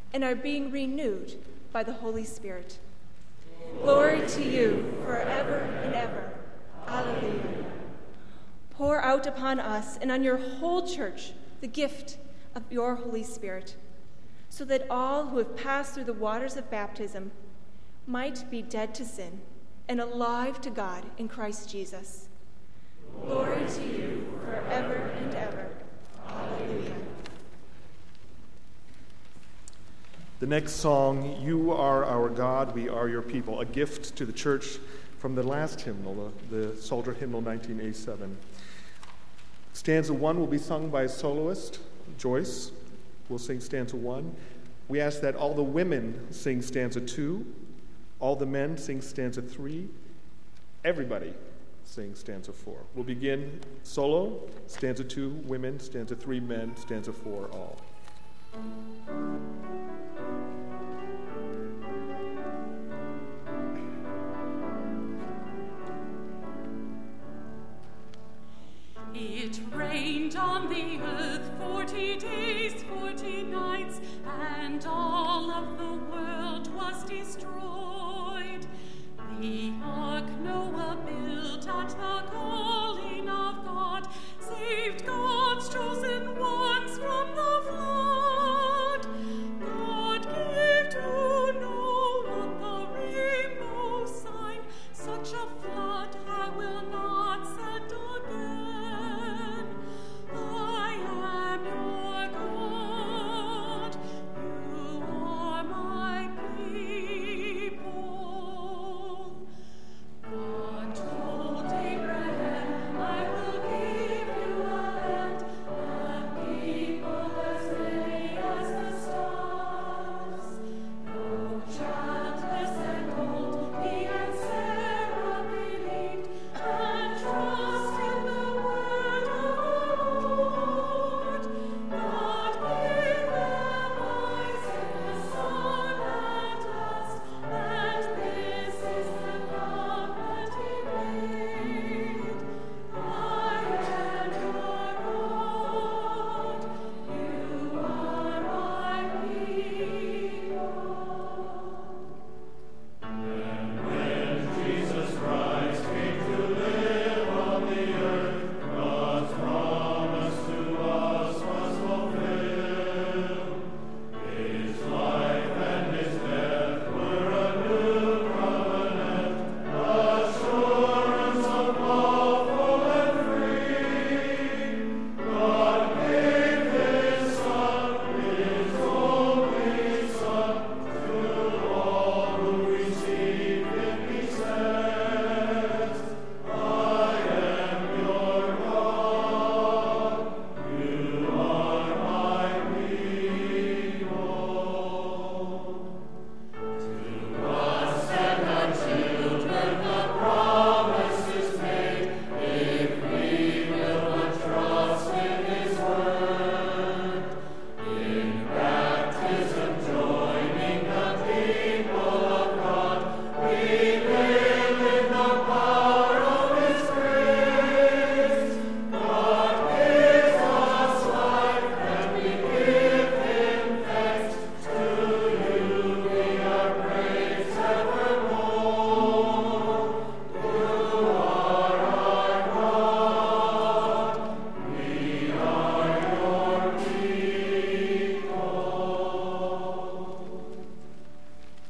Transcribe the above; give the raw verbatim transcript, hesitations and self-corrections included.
and are being renewed by the Holy Spirit. Glory to you forever and ever. Alleluia. Pour out upon us and on your whole church the gift of your Holy Spirit, so that all who have passed through the waters of baptism might be dead to sin and alive to God in Christ Jesus. Glory to you forever and ever. Alleluia. The next song, You Are Our God, We Are Your People, a gift to the church from the last hymnal, the, the Psalter Hymnal nineteen eighty-seven. Stanza one will be sung by a soloist, Joyce. We'll sing stanza one. We ask that all the women sing stanza two, all the men sing stanza three, everybody sing stanza four. We'll begin solo, stanza two, women, stanza three, men, stanza four, all. It rained on the earth forty days, forty nights, and all of the world was destroyed. The ark Noah built at the